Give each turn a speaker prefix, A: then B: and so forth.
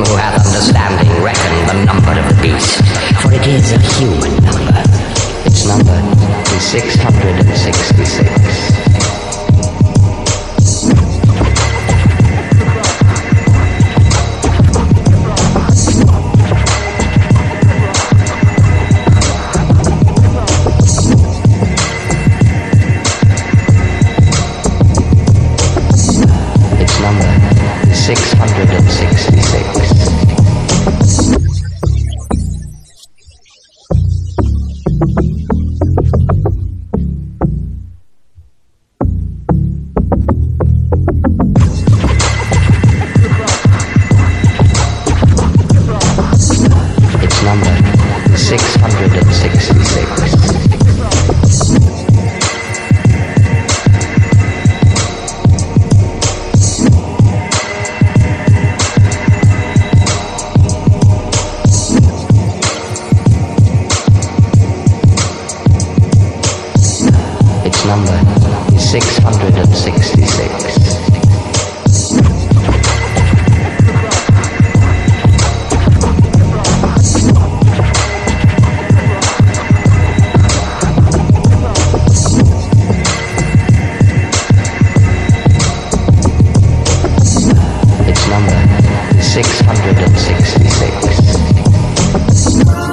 A: who hath understanding reckon the number of the beast, for it is a human number. Its number is 666. Number is 666. Its number is 666. Its number is 666. Its number is 666.